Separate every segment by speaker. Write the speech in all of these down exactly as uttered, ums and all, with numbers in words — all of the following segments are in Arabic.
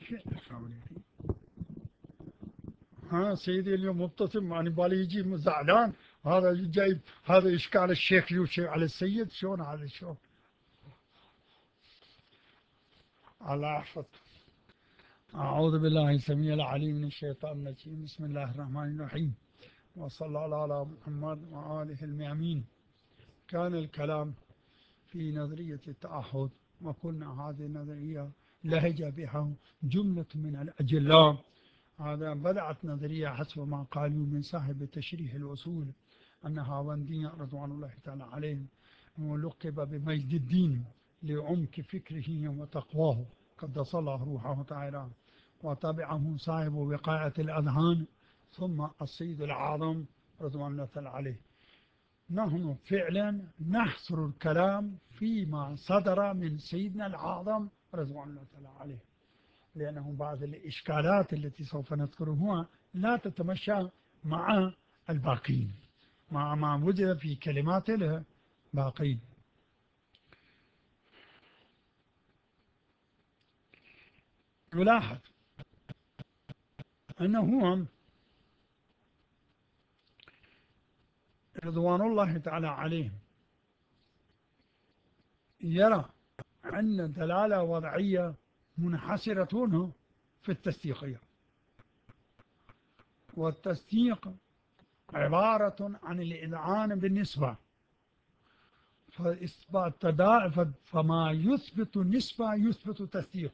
Speaker 1: ها سيدي اليوم مبتسم، يعني بالي يجي زعلان، هذا جايب هذا إشكال الشيخ يوشي على السيد، شلون هذا شلون؟ الله يحفظ. أعوذ بالله السميع العليم من الشيطان الرجيم، بسم الله الرحمن الرحيم، وصلى الله على محمد وآله الميامين. كان الكلام في نظرية التعهد، وقلنا هذه النظرية لهج بها جملة من الأجلاء. هذا بدأت نظرية حسب ما قالوا من صاحب تشريح الوصول أنها وندية رضوان الله تعالى عليه، ولقب بمجد الدين لعمق فكره وتقواه قدس الله روحه تعالى، وتبعه صاحب وقاية الأذهان ثم السيد الأعظم رضوان الله تعالى عليه. نحن فعلا نحصر الكلام فيما صدر من سيدنا الأعظم رضوان الله تعالى عليه، لأنه بعض الإشكالات التي سوف نذكرها لا تتمشى مع الباقين، مع ما وجد في كلمات الباقين. نلاحظ أنه رضوان الله تعالى عليه يرى أن دلالة وضعية منحصرة في التصديقية، والتصديق عبارة عن الإذعان بالنسبة، فإثبات فما يثبت النسبة يثبت تصديق.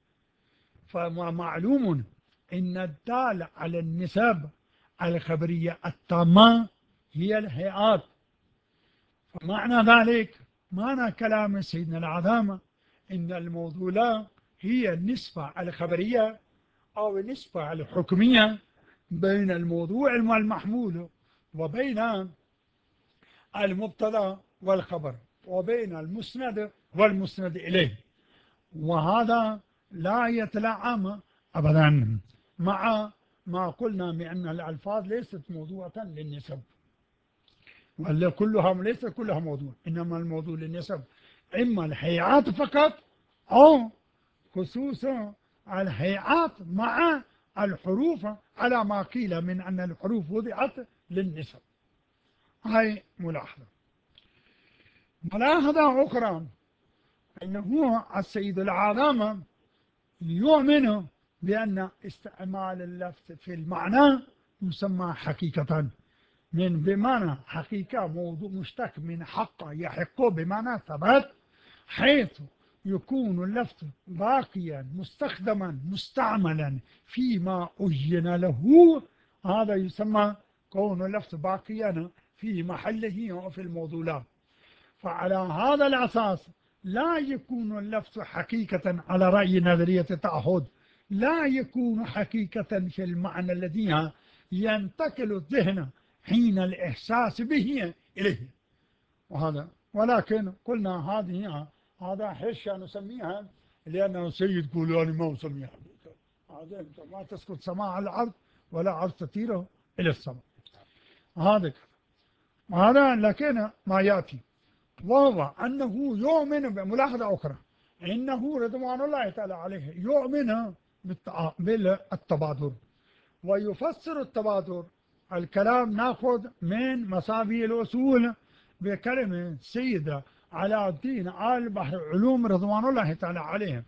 Speaker 1: فمعلوم أن الدال على النسب الخبرية التامة هي الهيئات. فمعنى ذلك، معنى كلام سيدنا العظامة إن الموضوع هي النسبة الخبرية أو النسبة الحكمية بين الموضوع والمحمول، وبين المبتدا والخبر، وبين المسند والمسند إليه. وهذا لا يتلائم أبدا مع ما قلنا بأن الألفاظ ليست موضوعة للنسب، ولا كلها ليست كلها موضوع، إنما الموضوع للنسب إما الهيئات فقط أو خصوصا الهيئات مع الحروف، على ما قيل من أن الحروف وضعت للنسب. هاي ملاحظة. ملاحظة أخرى أنه السيد العظامة يؤمن بأن استعمال اللفظ في المعنى يسمى حقيقة، من بمعنى حقيقة موضوع مشتق من حق يحق بمعنى ثبات، حيث يكون اللفظ باقيا مستخدما مستعملا فيما أجن له. هذا يسمى كون اللفظ باقيا في محله وفي الموضوع. فعلى هذا الأساس لا يكون اللفظ حقيقة على رأي نظرية التعهد، لا يكون حقيقة في المعنى الذي ينتقل الذهن حين الإحساس به إليه. وهذا ولكن قلنا هذه هذا حشة نسميها، لأنه سيد يقول أنا ما أسميها. هذا ما تسقط سماء على الأرض ولا أرض تطير إلى السماء. هذا هذا لكن ما يأتي، وهو أنه يؤمن بملاحظة أخرى، إنه رضوان الله تعالى عليه يؤمن بالتبادر، ويفسر التبادر. الكلام ناخذ من مصابيح الأصول بكلمة سيدة علاء الدين آل بحر علوم رضوان الله تعالى عليه.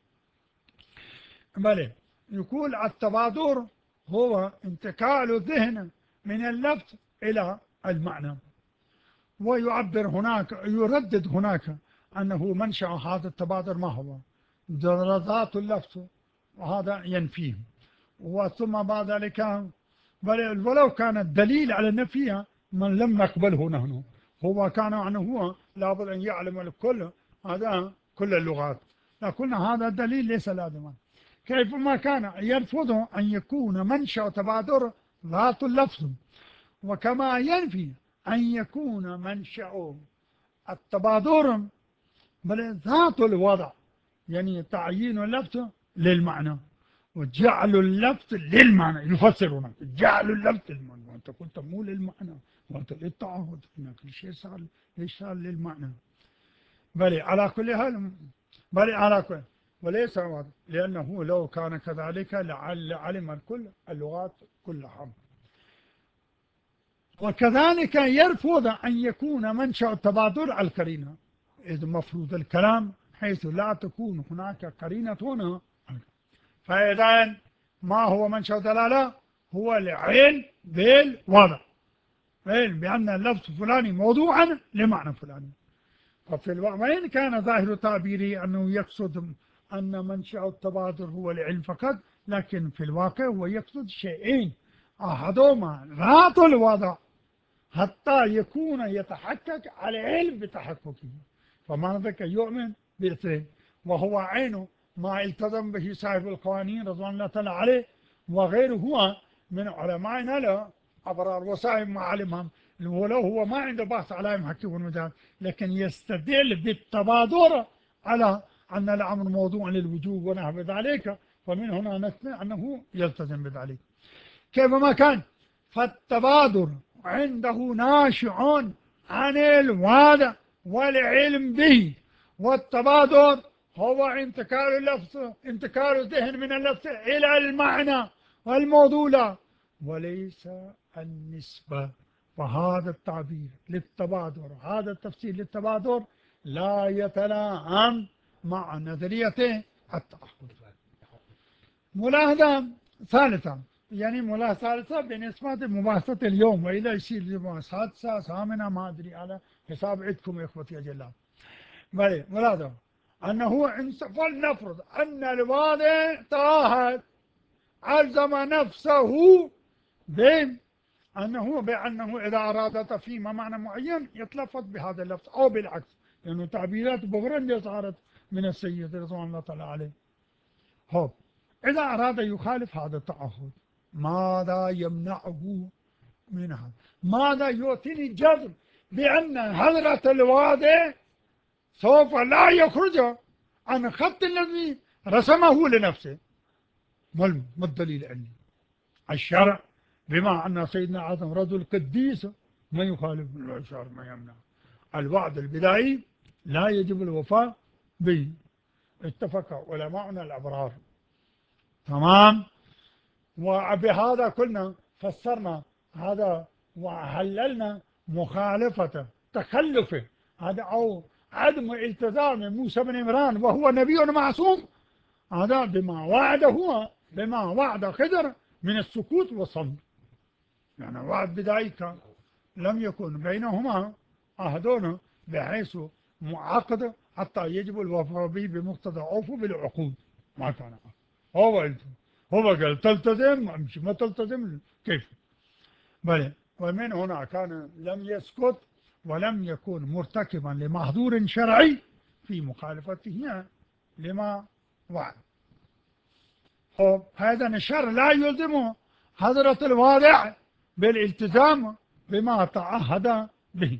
Speaker 1: بل يقول التبادر هو انتقال الذهن من اللفظ إلى المعنى، ويعبر هناك يردد هناك أنه منشأ هذا التبادر ما هو ذات اللفظ، وهذا ينفيه. وثم بعد ذلك بل ولو كان الدليل على نفيها من لم نقبله نحن، هو كان أنه هو لابد أن يعلم الكل هذا كل اللغات، لكن هذا الدليل ليس لازما. كيفما كان يرفض أن يكون منشأ تبادر ذات اللفظ، وكما ينفي أن يكون منشأ التبادر بل ذات الوضع، يعني تعيين اللفظ للمعنى وجعل اللفظ للمعنى. يفسرون جعل اللفظ للمعنى، وأنت قلت مو للمعنى، وأنت للتعهد، هناك الشيء صار ليش صار للمعنى. بل على كل حال بل على كل وليس واضح، لأنه لو كان كذلك لعل علم الكل اللغات كلها. وكذلك يرفض أن يكون منشأ التبادل القرينة، إذ مفروض الكلام حيث لا تكون هناك قرينة هنا. فإذا ما هو منشأ الدلالة؟ هو العلم بالوضع، علم بأن اللفظ الفلاني موضوعا لمعنى فلاني. ففي الواقع وإن كان ظاهر تعبيره أنه يقصد أن منشأ التبادل هو العلم فقط، لكن في الواقع هو يقصد شيئين، أحدهما ذات الوضع حتى يكون يتحقق العلم بتحققه، فمعنى ذلك يؤمن بالاثنين، وهو عينه ما التزم به صاحب القوانين رضوان الله تعالى عليه وغيره هو من علمائنا الأبرار وصاحب معالمهم، ولو هو ما عنده بحث علائم حقيقي والمجال، لكن يستدل بالتبادر على أن الأمر موضوع للوجوب ونحو ذلك، فمن هنا نثني أنه يلتزم بذلك كيفما كان. فالتبادر عنده ناشئ عن الوضع والعلم به، والتبادر هو انتقال اللفظ انتقال الذهن من اللفظ إلى المعنى والموضوع وليس النسبة. فهذا التعبير للتبادر، هذا التفسير للتبادر لا يتلائم مع نظرية التأخذ. ملاحظة ثالثة، يعني ملاحظة ثالثة بالنسبة لمباحثة اليوم، وإذا يصير سادسة ثامنة ما أدري على حساب عندكم يا إخوتي أجلاء. بلى ملاحظة أنه فلنفرض أن الواضع تعاهد ألزم نفسه بأنه بأنه إذا أراد تفهيم معنى معين يتلفظ بهذا اللفظ أو بالعكس، لأنه يعني تعبيرات بغرا صارت من السيد رضوان الله تعالى عليه. هو إذا أراد يخالف هذا التعهد ماذا يمنعه من هذا؟ ماذا يعطيني الجزم بأن حضرة الواضع سوف لا يخرج عن خط الذي رسمه لنفسه؟ ما الدليل عندي؟ الشرع، بما أن سيدنا آدم رجل قديس ما يخالف الشرع ما يمنع. الوعد البدائي لا يجب الوفاء به، اتفق علماؤنا الأبرار. تمام. وبهذا كنا فسرنا هذا وحللنا مخالفة تخلفه هذا أو عدم التزام موسى بن عمران وهو نبي معصوم هذا بما وعد هو بما وعد خضر من السكوت والصمت. يعني وعد بدائي لم يكن بينهما عهدون بحيث معقد حتى يجب الوفاء به بمقتضى أوفوا بالعقود، ما كان هو قلت هو قال تلتزم امشي ما تلتزم كيف. بل ومن هنا كان لم يسكت ولم يكن مرتكبا لمحظور شرعي في مخالفته لما وعد. هذا الشرع لا يلزم حضرة الواضع بالالتزام بما تعهد به.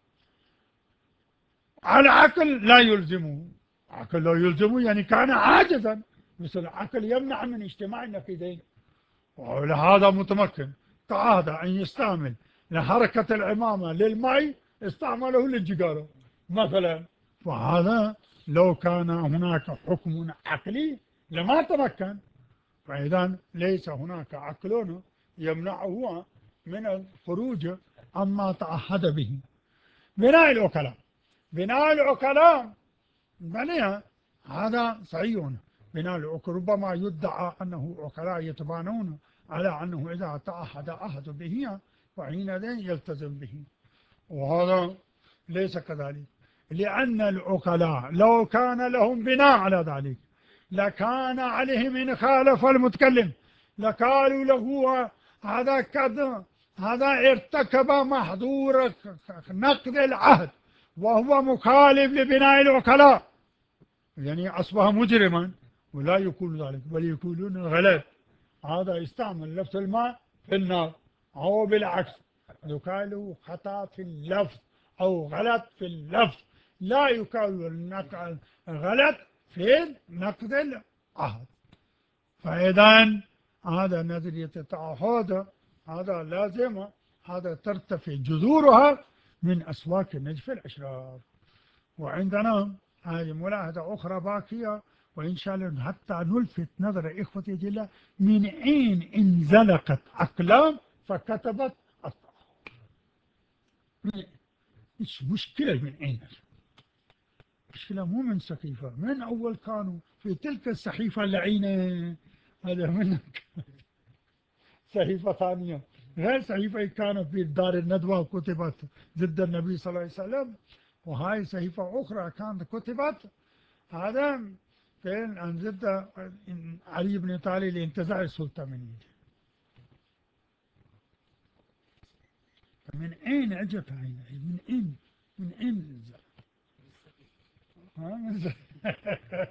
Speaker 1: على عقل لا يلزمه، عقل لا يلزمه يعني كان عاجزا، مثل العقل يمنع من اجتماع النقيضين، ولهذا متمكن تعهد أن يستعمل لحركة العمامة للماء استعمله للجدار مثلا. فهذا لو كان هناك حكم عقلي لما تمكن، فإذا ليس هناك عقل يمنعه من الخروج عما تعهد به. بناء الوكلاء، بناء العقلاء بنيها هذا صحيح. بناء العقلاء ربما يدعى أنه عقلاء يتبانون على أنه إذا تعهد أحد به فحينئذ يلتزم به، وهذا ليس كذلك، لأن العقلاء لو كان لهم بناء على ذلك لكان عليهم إن خالف المتكلم لقالوا له هذا قد هذا ارتكب محظور نقض العهد وهو مخالف لبناء العقلاء، يعني أصبح مجرما، ولا يقول ذلك بل يقولون غلط هذا يستعمل نفس الماء في النار، أو بالعكس يقال خطأ في اللفظ أو غلط في اللفظ، لا يقال غلط في نقض العهد. فإذا هذا نظرية التعهد هذا لازم هذا ترتفع جذورها من أسواق النجف الأشرار. وعندنا هذه ملاحظة أخرى باقية، وإن شاء الله حتى نلفت نظر إخوتي جل من أين انزلقت أقلام فكتبت الطلاق. مش مشكلة من أين، مشكلة مو من سخيفة، من أول كانوا في تلك الصحيفة اللعينة، هذا من صحيفة ثانية غير صحيفة كانت في دار الندوة وكتبت ضد النبي صلى الله عليه وسلم، وهاي صحيفة أخرى كانت كتبت هذا كان عن ضد علي بن طالب لانتزاع السلطة من يده. من أين أجت هاي؟ من أين من أين نزل؟ ها نزل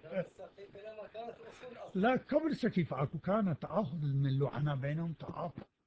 Speaker 1: لا قبل السقيفة أكو كان تعاهد من اللعنة بينهم، تعاهد